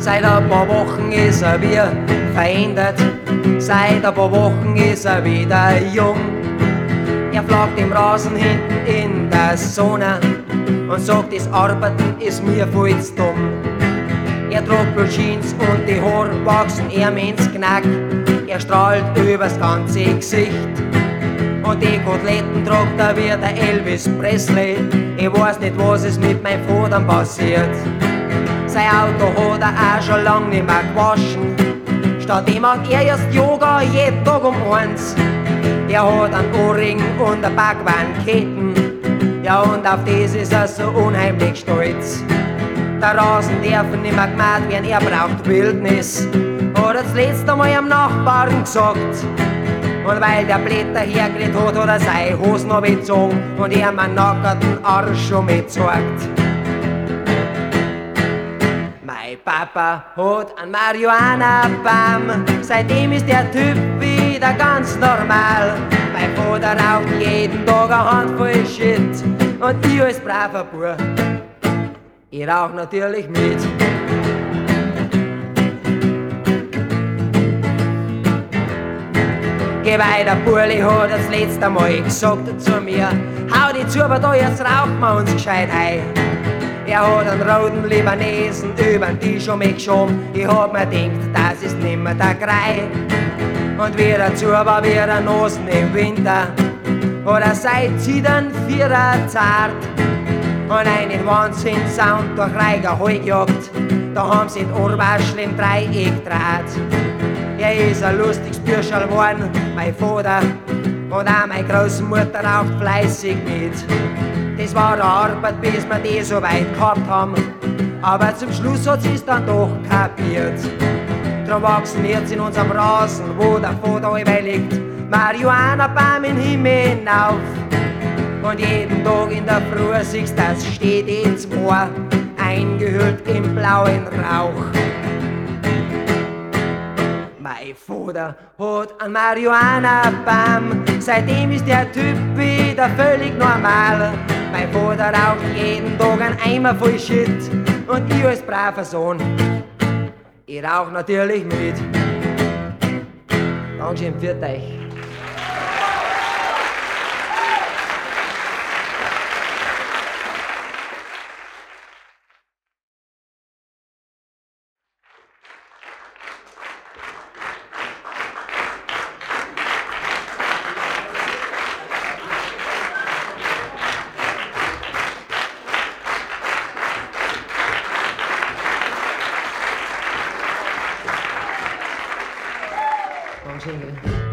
Seit ein paar Wochen ist er wieder verändert, seit ein paar Wochen ist er wieder jung. Er flagt im Rasen hinten in der Sonne und sagt, das Arbeiten ist mir voll zu dumm. Er trägt Blue Jeans und die Haare wachsen ihm ins Knack. Er strahlt übers ganze Gesicht und die Koteletten tragt er wie der Elvis Presley. Ich weiß nicht, was ist mit meinem Vater passiert. Sein Auto hat er auch schon lang nicht mehr gewaschen. Stattdem macht er erst Yoga jeden Tag um 1. Er hat einen Ohrring und eine Backwandketten. Ja, und auf das ist er so unheimlich stolz. Der Rasen darf nicht mehr gemäht werden, er braucht Wildnis. Hat er das letzte Mal am Nachbarn gesagt. Und weil der Blätter hergelegt hat, hat er seine Hosen noch bezogen und ihm einen nackerten Arsch schon mitgezeigt. Mein Papa hat einen Marihuana-Baum, seitdem ist der Typ wieder ganz normal. Mein Vater raucht jeden Tag eine Handvoll Shit und ich als braver Bub, ich rauch natürlich mit. Geh weiter, Burli hat das letzte Mal gesagt zu mir, hau die zu, aber da jetzt rauchen wir uns gescheit ein. Er hat einen roten Libanesen übern Tisch um mich geschoben. Ich hab mir gedacht, das ist nimmer der Grei. Und wie er zu war, wie er Nosen im Winter, hat er seit Zidern Vierer zart und einen Wahnsinn-Sound durch Reiger Heu gejagt. Da haben sie in Ohrwaschel im Dreieck draht. Er ist ein lustiges Bürscherl geworden, mein Vater, und auch meine Großmutter raucht fleißig mit. Das war eine Arbeit, bis wir die so weit gehabt haben, aber zum Schluss hat sie's dann doch kapiert. Drum wachsen jetzt in unserem Rasen, wo der Vater allweil liegt, Marihuana-Baum in den Himmel hinauf. Und jeden Tag in der Früh siehst das steht ins Moor, eingehüllt im blauen Rauch. Mein Vater hat einen Marihuana-Baum, seitdem ist der Typ wieder völlig normal. Mein Vater raucht jeden Tag einen Eimer voll Shit und ich als braver Sohn, ich rauch natürlich mit. Dankeschön, für euch. Dankeschön.